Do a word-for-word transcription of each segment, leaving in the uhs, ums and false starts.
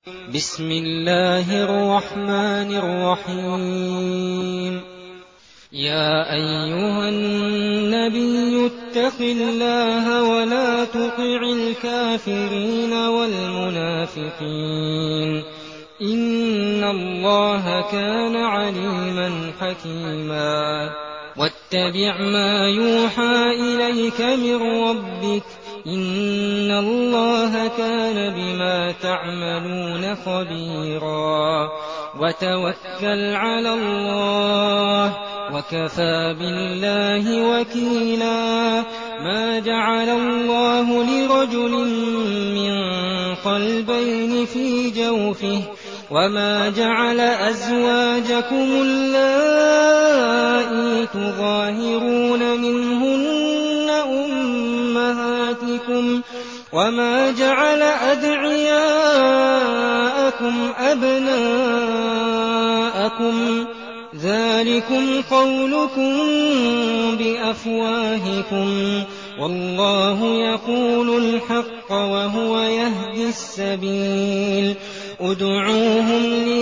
بسم الله الرحمن الرحيم يا أيها النبي اتق الله ولا تطع الكافرين والمنافقين إن الله كان عليما حكيما واتبع ما يوحى إليك من ربك إن الله كان بما تعملون خبيرا وتوكل على الله وكفى بالله وكيلا ما جعل الله لرجل من قلبين في جوفه وما جعل أزواجكم اللائي تظاهرون منهن أمهاتكم وما جعل أدعياءكم أبناءكم ذلكم قولكم بأفواهكم والله يقول الحق وهو يهدي السبيل ادعوهم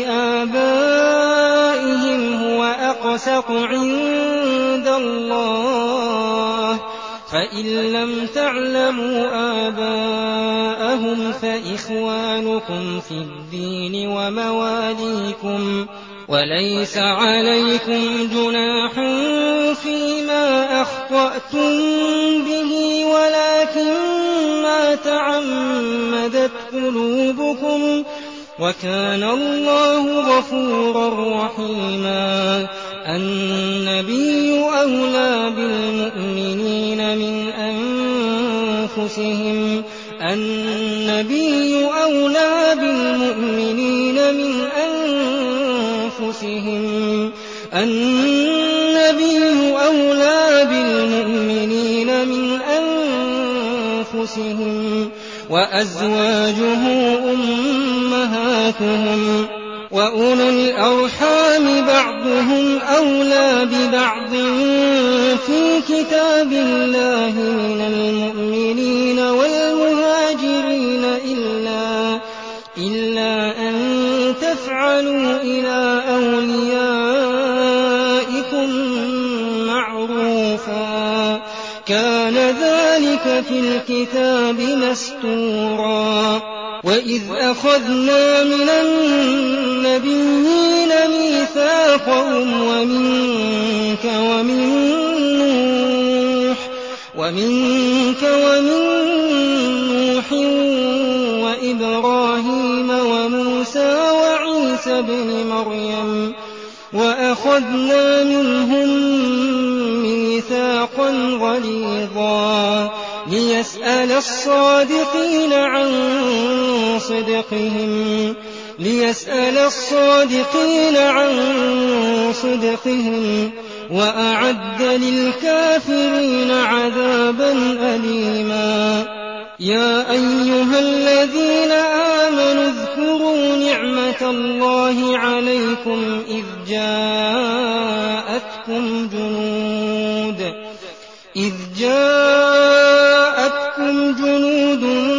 لآبائهم هو أقسط عند الله فإن لم تعلموا آباءهم فإخوانكم في الدين ومواليكم وليس عليكم جناح فيما أخطأتم به ولكن ما تعمدت قلوبكم وكان الله غفورا رحيما النبي أولى بالمؤمنين من أنفسهم النبي أولى بالمؤمنين من أنفسهم النبي أولى بالمؤمنين من أنفسهم وأزواجه أمهاتهم وأولو الأرحام بعضهم أولى ببعض في كتاب الله من المؤمنين والمهاجرين إلا, إلا أن تفعلوا إلى أوليائكم معروفا كان ذلك في الكتاب مسطورا وإذ أخذنا من النبيين ميثاقهم ومنك ومن نوح ومنك ومن نوح وإبراهيم وموسى وعيسى ابن مريم وأخذنا منهم ميثاقا غليظا ليسأل الصادقين عن صدقهم ليسأل الصادقين عن صدقهم وأعد للكافرين عذابا أليما يا أيها الذين آمنوا اذكروا نعمة الله عليكم إذ جاءتكم جنود إذ جاءتكم جنود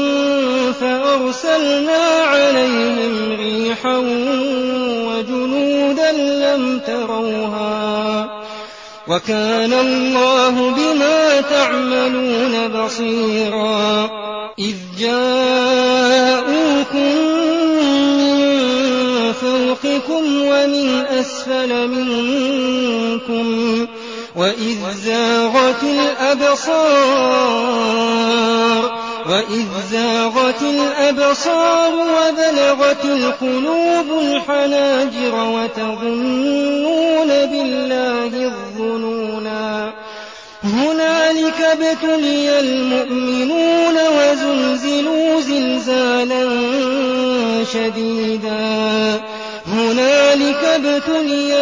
فأرسلنا عليهم ريحا وجنودا لم تروها وكان الله بما تعملون بصيرا إذ جاءوكم من فوقكم ومن أسفل منكم وإذ زاغت الأبصار وإذ زاغت الأبصار وبلغت القلوب الحناجر وتظنون بالله الظنونا هنالك ابتلي المؤمنون وزلزلوا زلزالا شديدا هنالك ابتلي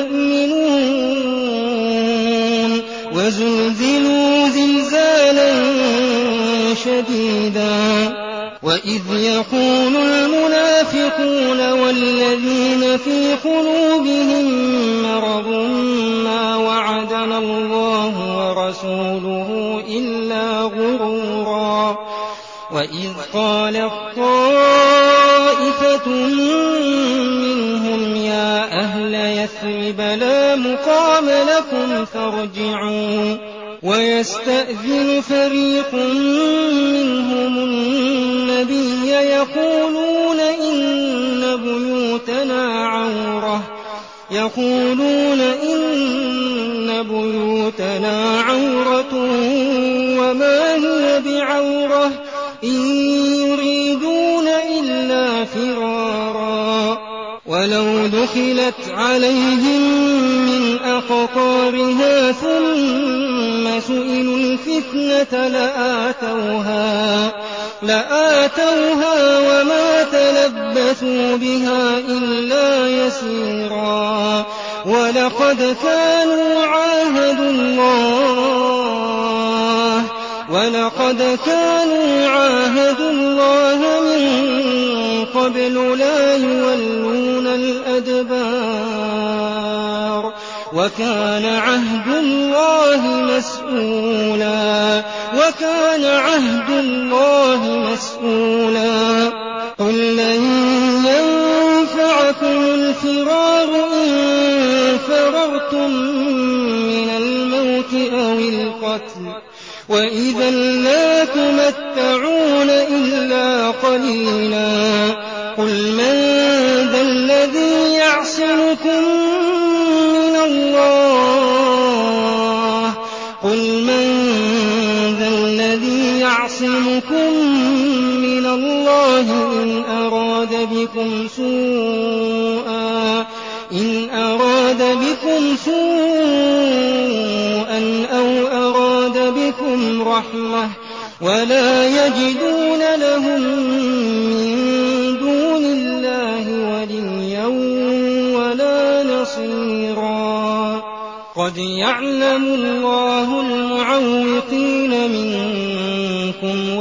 المؤمنون وزلزلوا زلزالا شديدا وإذ يقول المنافقون والذين في قلوبهم مرض ما وعدنا الله ورسوله إلا غرورا وإذ قالت طائفة طَائِفَةٌ مِّنْهُمْ يَا أَهْلَ يَثْرِبَ لَا مُقَامَ لَكُمْ فَارْجِعُوا وَيَسْتَأْذِنُ فَرِيقٌ مِّنْهُمُ النَّبِيَّ يَقُولُونَ إِنَّ بُيُوتَنَا عَوْرَةٌ يقولون إن بيوتنا عورة وما هي بعورة إن يريدون إلا فرارا ولو دخلت عليهم من أقطارها ثم سئلوا الفتنة لآتوها لآتوها وما تلبثوا بها إلا يسيرا ولقد كانوا عاهدوا الله ولقد كانوا عاهدوا الله من قبل لا يولون الأدبار وكان عهد الله مسؤولا وكان عهد الله مسؤولا قل لن ينفعكم الفرار إن فررتم من الموت أو القتل وإذا لا تمتعون إلا قليلا قل من ذا الذي يعصمكم من الله قل من ذا الذي يعصمكم من الله إن أراد بكم سوءا إن أراد بكم سوءا أو أراد بكم رحمة ولا يجدون لهم من دون الله وليا ولا نصيرا قد يعلم الله المعوقين منكم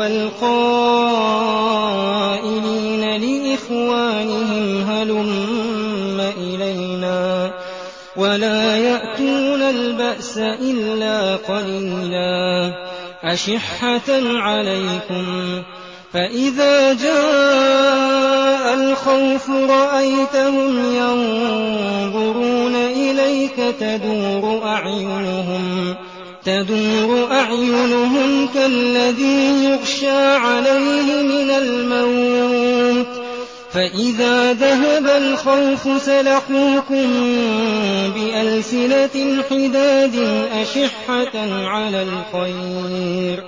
والقائلين لإخوانهم هلم إلينا ولا يأتون البأس إلا قليلا أشحة عليكم فإذا جاء الخوف رأيتهم ينظرون إليك تدور أعينهم تدور أعينهم كالذي يغشى عليه من الموت فإذا ذهب الخوف سلقوكم بألسنة حداد أشحة على الخير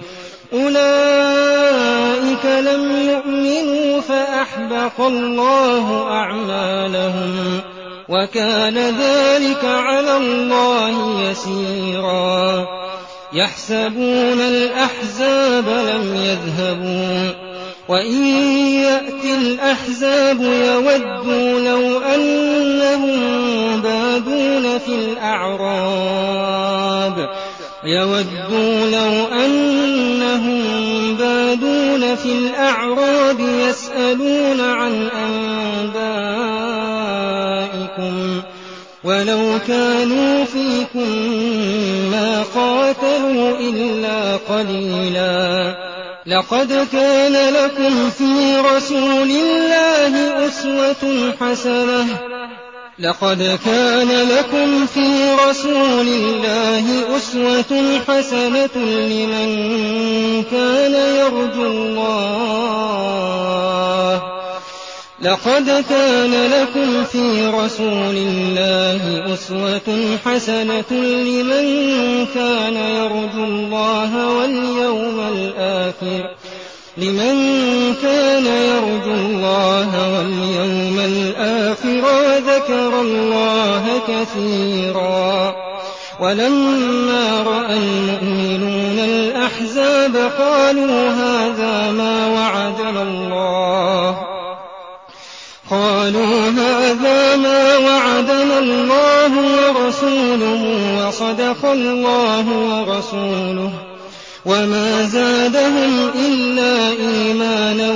أولئك لم يؤمنوا فأحبط الله أعمالهم وكان ذلك على الله يسيرا يحسبون الأحزاب لم يذهبوا وإن يأتي الأحزاب يودوا لو أنهم بادون في الأعراب يودوا لو أنهم بادون في الأعراب يسألون عن أنبائكم ولو كانوا فيكم ما قاتلوا إلا قليلا لقد كان لكم في رسول الله أسوة حسنة لقد كان لكم في رسول الله أسوة حسنة لمن كان يرجو الله لقد كان لكم في رسول الله أسوة حسنة لمن كان يرجو الله واليوم الآخر لمن كان يرجو الله واليوم الآخر وذكر الله كثيرا ولما رأى المؤمنون الأحزاب قالوا هذا ما وعدنا الله قالوا هذا ما وعدنا الله ورسوله وصدق الله ورسوله وما زادهم إلا إيمانا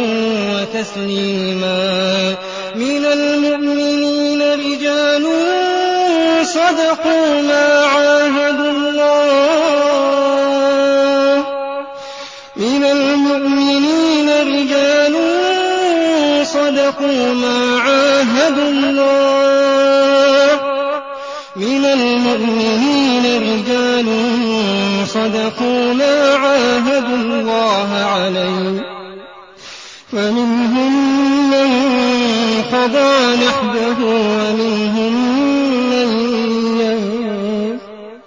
وتسليما من المؤمنين رجال صدقوا ما عاهدوا الله من المؤمنين رجال صدقوا صدقوا ما عاهدوا الله من المؤمنين رجال صدقوا ما عاهدوا الله عليه فمنهم من قضى نحبه ومنهم من ينتظر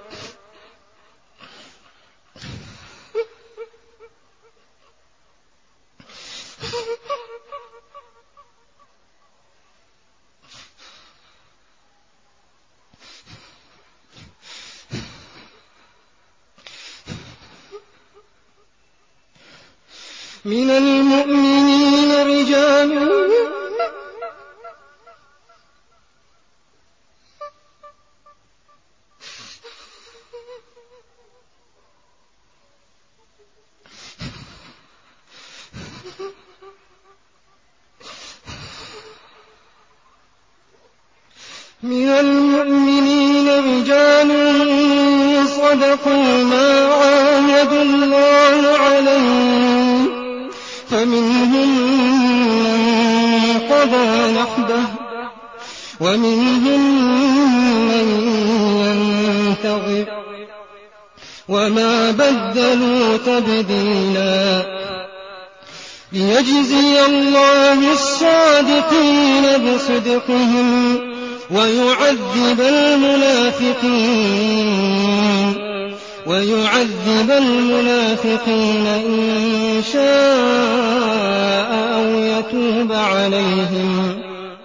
من المؤمنين رجال من المؤمنين رجال صدقوا ما عاهدوا الله عليه فمنهم من قضى نحبه ومنهم من ينتظر وما بدلوا تبديلا ليجزي الله الصادقين بصدقهم ويعذب المنافقين ويعذب المنافقين إن شاء أو يتوب عليهم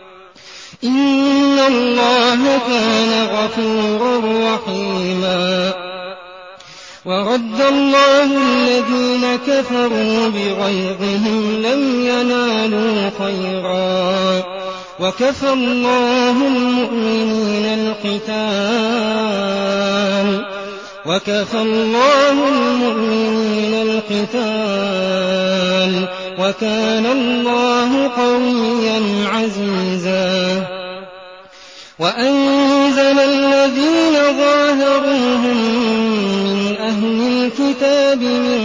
إن الله كان غفورا رحيما ورد الله الذين كفروا بغيظهم لم ينالوا خيرا وكفى الله المؤمنين القتال وكفى الله المؤمنين القتال وكان الله قويا عزيزا وأنزل الذين ظاهروهم من أهل الكتاب من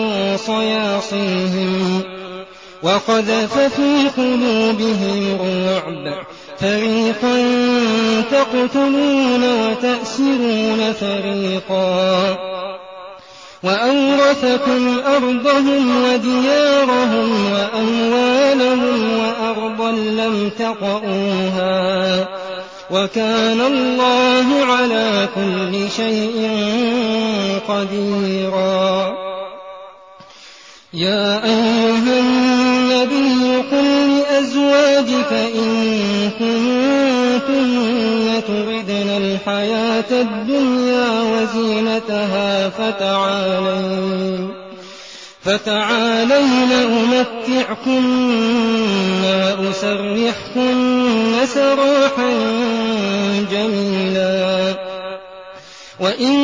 صياصيهم وقذف في قلوبهم الرعب فريقا تقتلون وتأسرون فريقا وأورثكم أرضهم وديارهم وأموالهم وأرضا لم تطئوها وكان الله على كل شيء قديرا يا أيها النبي قل لأزواجك إن كنتن تردن الحياة الدنيا وزينتها فتعالين فتعالين أمتعكن وأسرحكن سراحا جميلا وإن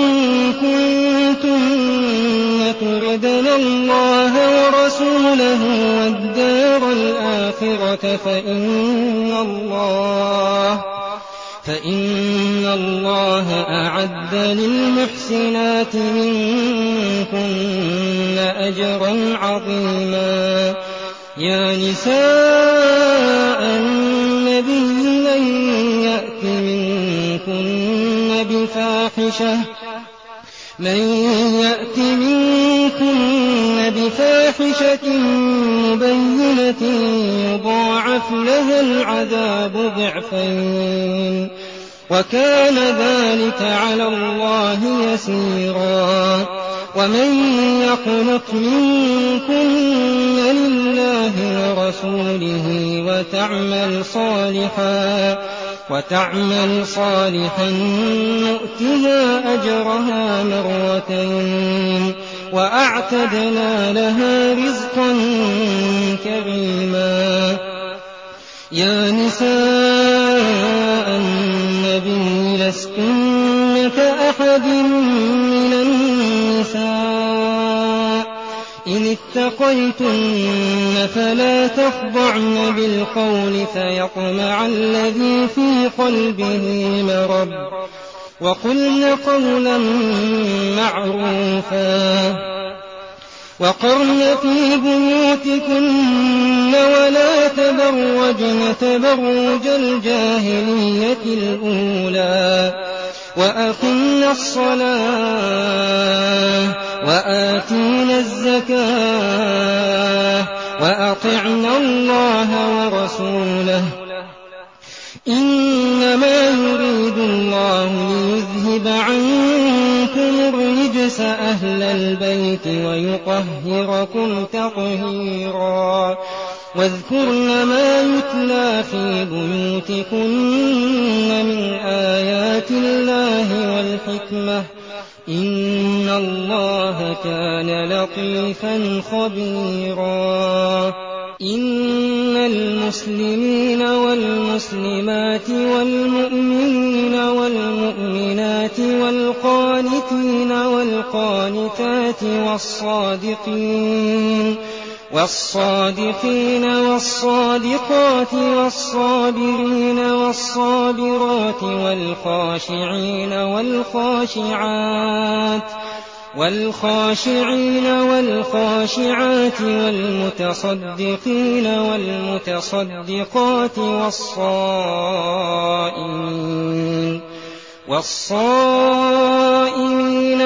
كنتن تردن الله ورسوله والدار الآخرة فإن الله فإن الله أعد للمحسنات منكن أجرا عظيما يا نساء النبي من يأت منكن بفاحشة من يأت منكن بفاحشة مبينة يضاعف لها العذاب ضعفين وكان ذلك على الله يسيرا ومن يقنط منكن لله ورسوله وتعمل صالحا وتعمل صالحا نؤتها أجرها مرتين وأعتدنا لها رزقا كريما يا نساء النبي لستن كأحد من النساء إن اتقيتن فلا تخضعن بالقول فيطمع الذي في قلبه مرض وقلن قولا معروفا وقرن في بيوتكن ولا تبرجن تبرج الجاهلية الأولى وأقمنا الصلاة وآتينا الزكاة وأطعنا الله ورسوله إنما يريد الله ليذهب عنكم الرجس أهل البيت ويطهركم تطهيرا واذكرن ما يتلى في بيوتكن من آيات الله والحكمة إن الله كان لطيفا خبيرا إن المسلمين والمسلمات والمؤمنين والمؤمنات والقانتين والقانتات والصادقين والصادقين والصادقات والصابرين والصابرات والخاشعين والخاشعات والخاشعين والخاشعات والمتصدقين والمتصدقات والصائمين والصائمين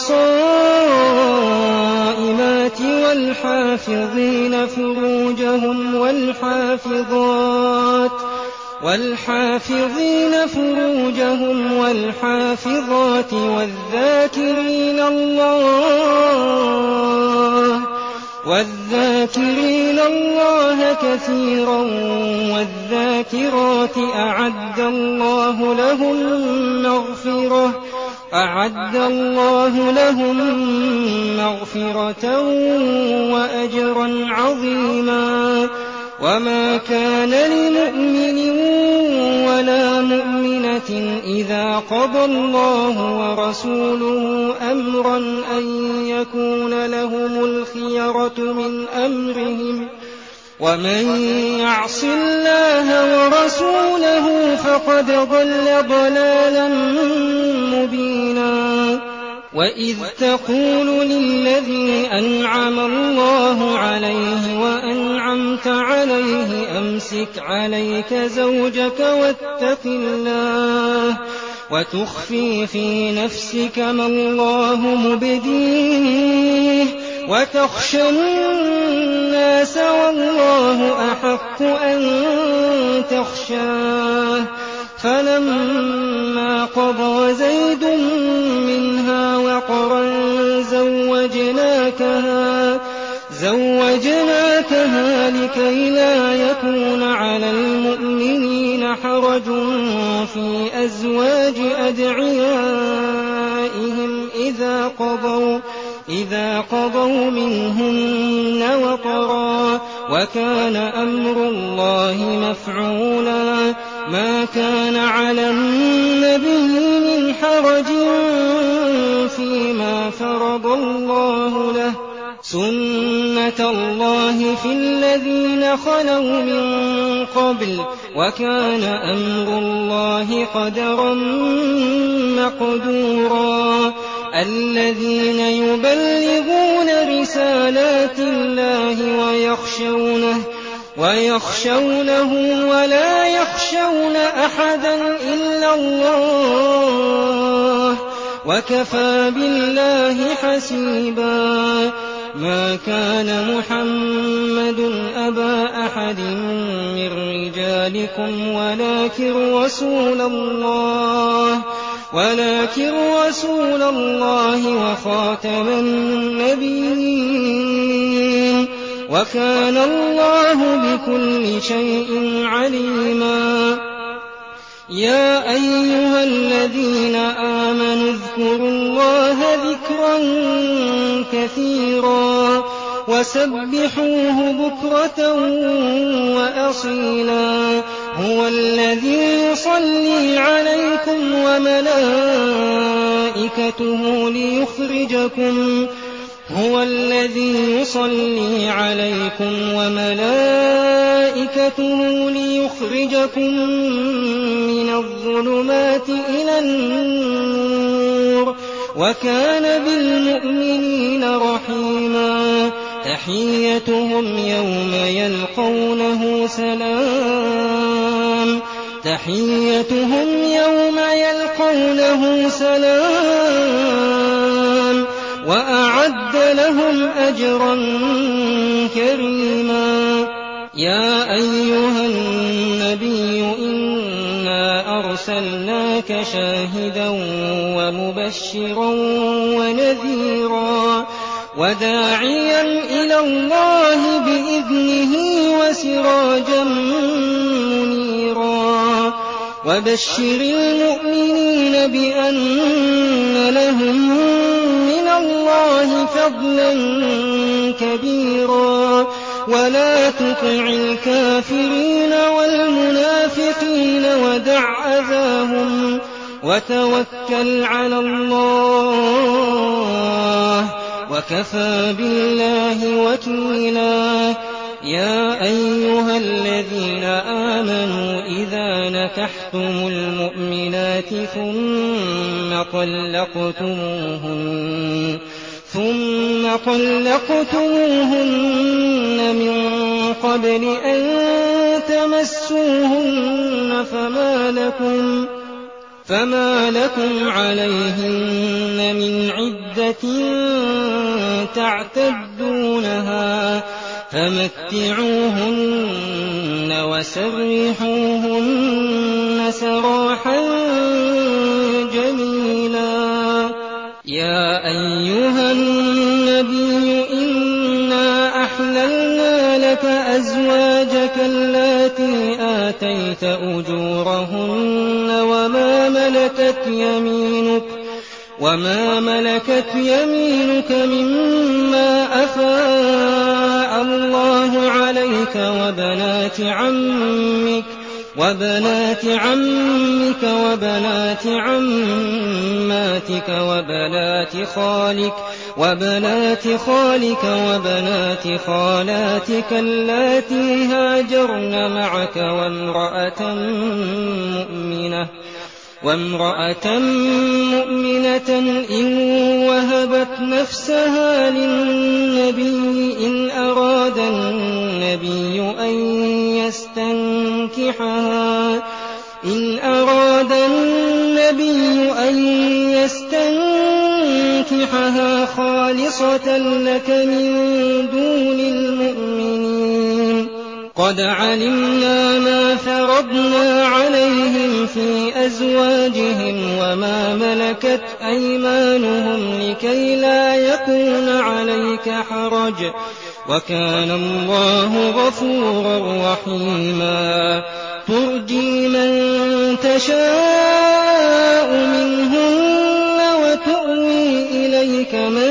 والصائمات والحافظين فروجهم والحافظات والحافظين فروجهم والحافظات والذاكرين الله والذاكرين الله كثيرا والذاكرات أعد الله لهم مغفرة أعد الله لهم مغفرة وأجرا عظيما وما كان لمؤمن ولا مؤمنة إذا قضى الله ورسوله أمرا أن يكون لهم الخيرة من أمرهم ومن يعص الله ورسوله فقد ضل ضلالا مبينا وإذ تقول للذي أنعم الله عليه وأنعمت عليه أمسك عليك زوجك واتق الله وتخفي في نفسك ما الله مبديه وتخشى الناس والله أحق أن تخشاه فلما قضى زيد منها وطرا زوجناكها زوجناكها لكي لا يكون على المؤمنين حرج في أزواج أدعيائهم إذا قضوا إذا قضوا منهن وطرا وكان أمر الله مفعولا ما كان على النبي من حرج فيما فرض الله له سنة الله في الذين خلوا من قبل وكان أمر الله قدرا مقدورا الذين يبلغون رسالات الله ويخشونه ويخشونه ولا يخشون أحدا إلا الله وكفى بالله حسيبا ما كان محمد أبا أحد من رجالكم ولكن رسول الله ولكن رسول الله وخاتم النبيين وكان الله بكل شيء عليما يا أيها الذين آمنوا اذكروا الله ذكرا كثيرا وسبحوه بكرة وأصيلا هو الذي يصلي عليكم وملائكته ليخرجكم هو الذي يصلي عليكم وملائكته ليخرجكم من الظلمات إلى النور وَكَانَ بِالْمُؤْمِنِينَ رَحِيمًا تَحِيَّتُهُمْ يَوْمَ يَلْقَوْنَهُ سَلَامٌ تَحِيَّتُهُمْ يَوْمَ يَلْقَوْنَهُ سَلَامٌ وَأَعَدَّ لَهُمْ أَجْرًا كَرِيمًا يَا أَيُّهَا النَّبِيُّ إِنَّا أَرْسَلْنَاكَ شَاهِدًا وَمُبَشِّرًا وَنَذِيرًا وَدَاعِيًا إِلَى اللَّهِ بِإِذْنِهِ وَسِرَاجًا مُّنِيرًا وَبَشِّرِ الْمُؤْمِنِينَ بِأَنَّ لَهُم مِّنَ اللَّهِ فَضْلًا كَبِيرًا وَلَا تُطِعِ الْكَافِرِينَ وَالْمُنَافِقِينَ وَدَعْ أَذَاهُمْ وَتَوَكَّلْ عَلَى اللَّهِ وَكَفَىٰ بِاللَّهِ وَكِيلًا يَا أَيُّهَا الَّذِينَ آمَنُوا إِذَا نَكَحْتُمُ الْمُؤْمِنَاتِ ثُمَّ طَلَّقْتُمُوهُنَّ ثُمَّ طَلَّقْتُمُوهُنَّ مِن قَبْلِ أَن تَمَسُّوهُنَّ فَمَا لَكُمْ فما لكم عَلَيْهِنَّ مِنْ عِدَّةٍ تَعْتَدُّونَهَا فَمَتِّعُوهُنَّ وَسَرِّحُوهُنَّ سَرَاحًا جَمِيلًا يَا أَيُّهَا النَّبِيُّ إِنَّا أَحْلَلْنَا لَكَ أَزْوَاجَكَ اللَّاتِي آتَيْتَ أُجُورَهُنَّ وَمَا مَلَكَتْ يَمِينُكَ وَمَا مَلَكَتْ يَمِينُكَ مِمَّا أَفَاءَ اللَّهُ عَلَيْكَ وَبَنَاتِ عَمِّكَ وَبَنَاتِ عَمِّكَ وَبَنَاتِ عَمَّاتِكَ وَبَنَاتِ خَالِكَ وَبَنَاتِ خَالِكَ وَبَنَاتِ خَالَاتِكَ اللَّاتِي هَاجَرْنَ مَعَكَ وَامْرَأَةً مُّؤْمِنَةً وامرأة مؤمنة إن وهبت نفسها للنبي إن أراد النبي أن يستنكحها إن أراد النبي أن يستنكحها خالصة لك من دون المؤمنين قد علمنا ما فرضنا عليهم في أزواجهم وما ملكت أيمانهم لكي لا يكون عليك حرج وكان الله غفورا رحيما ترجي من تشاء منهن وتؤوي إليك من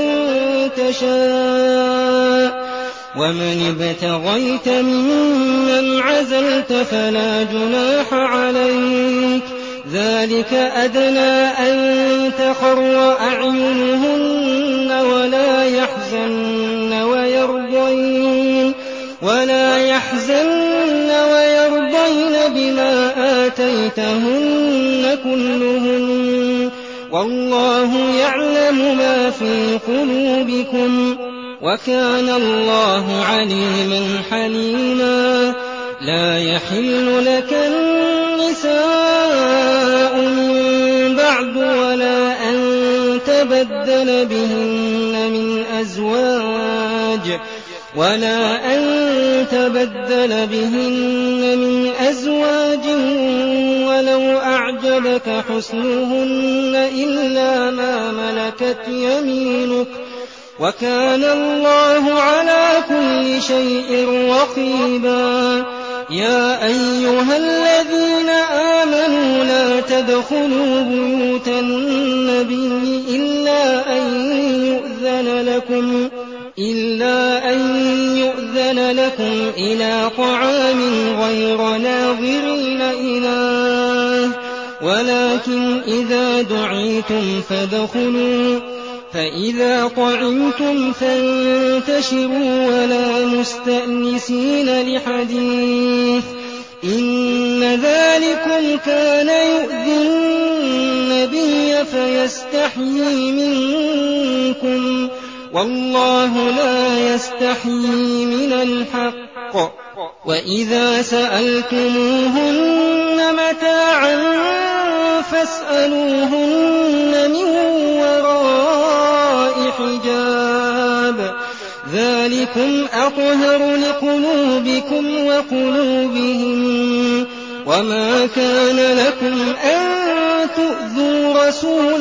تشاء ومن ابتغيت ممن عزلت فلا جناح عليك ذلك أدنى أن تقر أعينهن ولا يحزن ويرضين ولا يحزن ويرضين بما آتيتهن كلهن والله يعلم ما في قلوبكم وكان الله عليما حليما لا يحل لك النساء من بعد ولا أن تبدل بهن من أزواج ولا أن تبدل بهن من أزواج ولو أعجبك حسنهن إلا ما ملكت يمينك وكان الله على كل شيء رقيبا يا أيها الذين آمنوا لا تدخلوا بيوت النبي إلا أن يؤذن لكم إلا أن يؤذن لكم إلى طعام غير ناظرين إناه ولكن إذا دعيتم فادخلوا فإذا طعمتم فانتشروا ولا مستأنسين لحديث إن ذَٰلِكُمْ كَانَ يُؤْذِي النَّبِيَّ فَيَسْتَحْيِي مِنكُمْ ۖ وَاللَّهُ لَا يَسْتَحْيِي مِنَ الْحَقِّ ۚ وَإِذَا سَأَلْتُمُوهُنَّ مَتَاعًا فَاسْأَلُوهُنَّ مِن وَرَاءِ حِجَابٍ ۚ ذَٰلِكُمْ أَطْهَرُ لِقُلُوبِكُمْ وَقُلُوبِهِمْ ۗ وَمَا كَانَ لَكُمْ أَن تُؤْذُوا رَسُولَ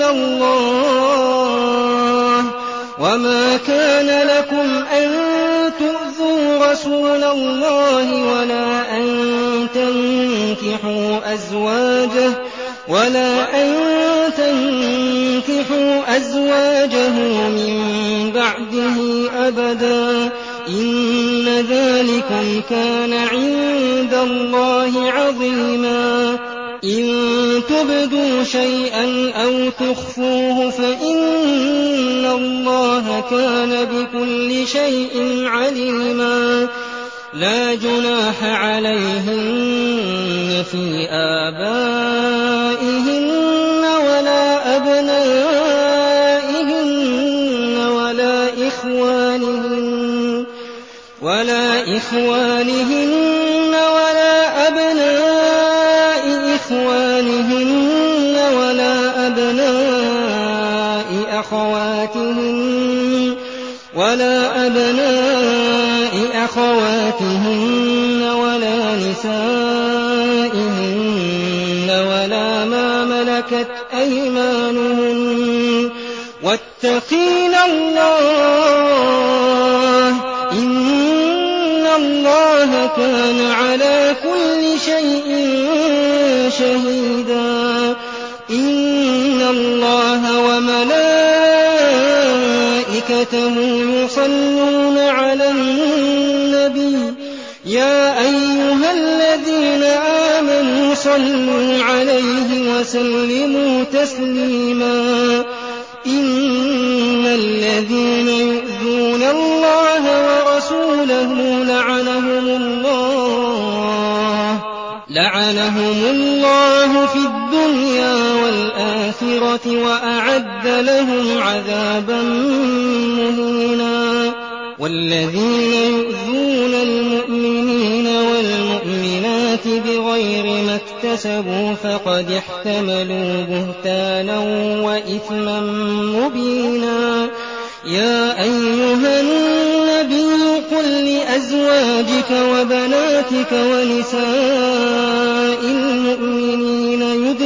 اللَّهِ وَمَا كَانَ لَكُمْ أَن تُؤْذُوا رَسُولَ اللَّهِ وَلَا أَن تَنكِحُوا أَزْوَاجَهُ وَلَا أَن تَنكِحُوا أَزْوَاجَهُ مِن بَعْدِهِ أَبَدًا ۚ إِنَّ ذَٰلِكُمْ كَانَ عِندَ اللَّهِ عَظِيمًا. إِن تُبْدُوا شَيْئًا أَوْ تُخْفُوهُ فَإِنَّ اللَّهَ كَانَ بِكُلِّ شَيْءٍ عَلِيمًا. لَّا جُنَاحَ عَلَيْهِنَّ فِي آبَائِهِنَّ وَلَا أَبْنَائِهِنَّ وَلَا إِخْوَانِهِنَّ وَلَا أَبْنَاءِ إِخْوَانِهِنَّ وَلَا أَبْنَاءِ أَخَوَاتِهِنَّ وَلَا نِسَائِهِنَّ وَلَا مَا مَلَكَتْ أَيْمَانُهُنَّ ۗ وَاتَّقِينَ اللَّهَ ۚ إِنَّ اللَّهَ كَانَ عَلَىٰ كُلِّ شَيْءٍ شَهِيدًا. إِنَّ اللَّهَ وَمَلَائِكَتَهُ يُصَلُّونَ عَلَى النَّبِيِّ ۚ يَا أَيُّهَا الَّذِينَ آمَنُوا صَلُّوا عَلَيْهِ وَسَلِّمُوا تَسْلِيمًا. إِنَّ الَّذِينَ يُؤْذُونَ اللَّهَ وَرَسُولَهُ لَعَنَهُمُ اللَّهُ فِي الدُّنْيَا وَالْآخِرَةِ وَأَعَدَّ لَهُمْ عَذَابًا مُّهِينًا. وَالَّذِينَ يُؤْذُونَ الْمُؤْمِنِينَ وَالْمُؤْمِنَاتِ بِغَيْرِ مَا اكْتَسَبُوا فَقَدِ احْتَمَلُوا بُهْتَانًا وَإِثْمًا مُّبِينًا. يَا أَيُّهَا النَّبِيُّ قُل لِّأَزْوَاجِكَ وَبَنَاتِكَ وَنِسَاءِ الْمُؤْمِنِينَ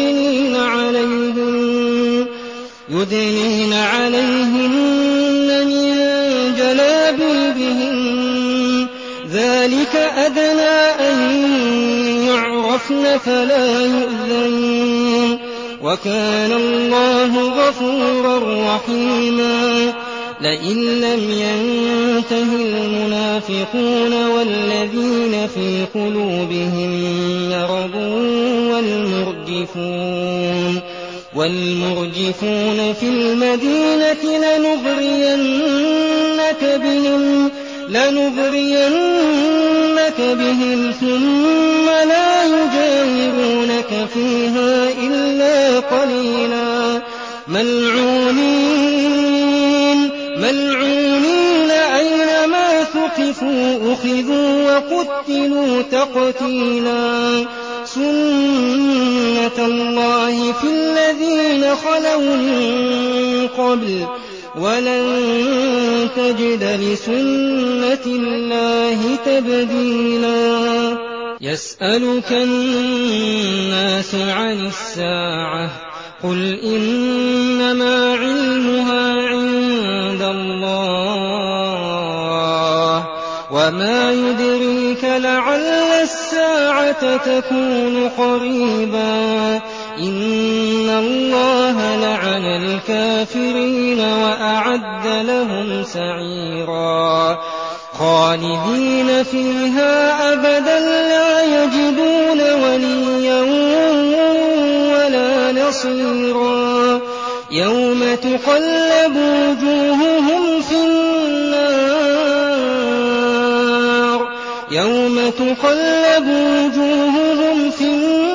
يُدْنِينَ عَلَيْهِنَّ مِن جَلَابِيبِهِنَّ ۚ ذَٰلِكَ أَدْنَىٰ أَن يُعْرَفْنَ فَلَا يُؤْذَيْنَ ۗ وَكَانَ اللَّهُ غَفُورًا رَّحِيمًا. لَئِن لَّمْ يَنتَهِ الْمُنَافِقُونَ وَالَّذِينَ فِي قُلُوبِهِم مَّرَضٌ وَالْمُرْجِفُونَ فِي الْمَدِينَةِ لَنُغْرِيَنَّكَ بِهِمْ ثُمَّ لَا يُجَاوِرُونَكَ فِيهَا إِلَّا قَلِيلًا. مَّلْعُونِينَ أَيْنَمَا ثُقِفُوا أُخِذُوا وَقُتِّلُوا تَقْتِيلًا. سُنَّةَ اللَّهِ فِي الَّذِينَ خَلَوْا مِن قَبْلُ ۖ وَلَن تَجِدَ لِسُنَّةِ اللَّهِ تَبْدِيلًا. يَسْأَلُكَ النَّاسُ عَنِ السَّاعَةِ ۖ قُلْ إِنَّمَا عِلْمُهَا عِندَ اللَّهِ ۚ وَمَا يُدْرِيكَ لَعَلَّ السَّاعَةَ تَكُونُ قَرِيبًا. إِنَّ اللَّهَ لَعَنَ الْكَافِرِينَ وَأَعَدَّ لَهُمْ سَعِيرًا. خَالِدِينَ فِيهَا أَبَدًا لَّا يَجِدُونَ وَلِيًّا وَلَا نَصِيرًا. يَوْمَ تُقَلَّبُ وُجُوهُهُمْ فِي النَّارِ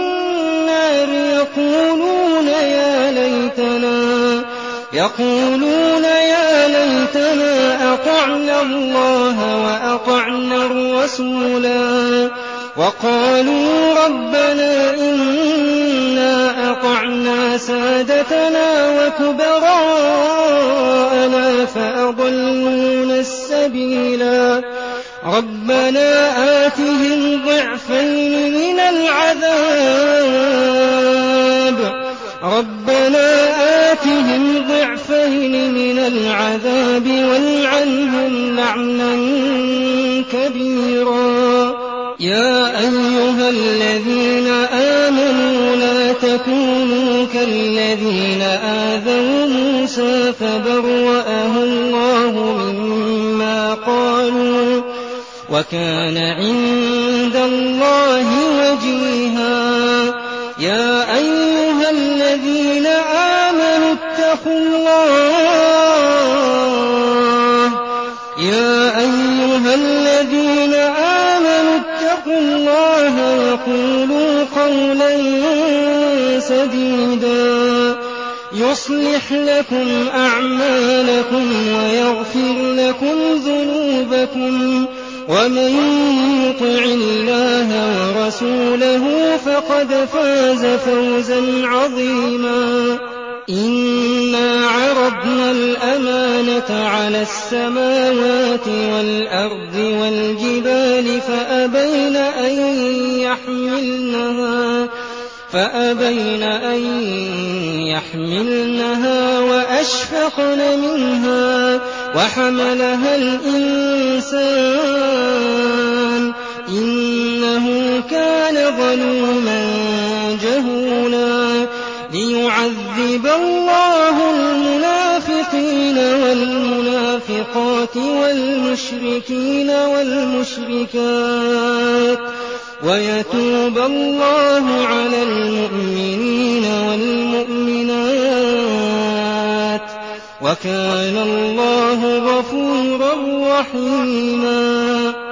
يقولون يا ليتنا أطعنا الله وأطعنا الرسولا وقالوا ربنا إنا أطعنا سادتنا وكبراءنا فأضلونا السبيلا ربنا آتهم ضعفين من العذاب ربنا آتهم ضعفين من العذاب والعنهم لعنا كبيرا يا أيها الذين آمنوا لا تكونوا كالذين آذوا موسى فبرأه الله مما قالوا وكان عند الله وجيها يا أيها الذين آمنوا اتقوا الله يا أيها الذين آمنوا اتقوا الله وقولوا قولا سديدا يصلح لكم أعمالكم ويغفر لكم ذنوبكم ومن يطع الله ورسوله فقد فاز فوزا عظيما إنا عرضنا الأمانة على السماوات والأرض والجبال فأبين أن يحملنها فأبين أن يحملنها وأشفقن منها وحملها الإنسان إنه كان ظلوما جهولا ليعذب الله المنافقين والمنافقات والمشركين والمشركات ويتوب الله على المؤمنين والمؤمنات وكان الله غفورا رحيما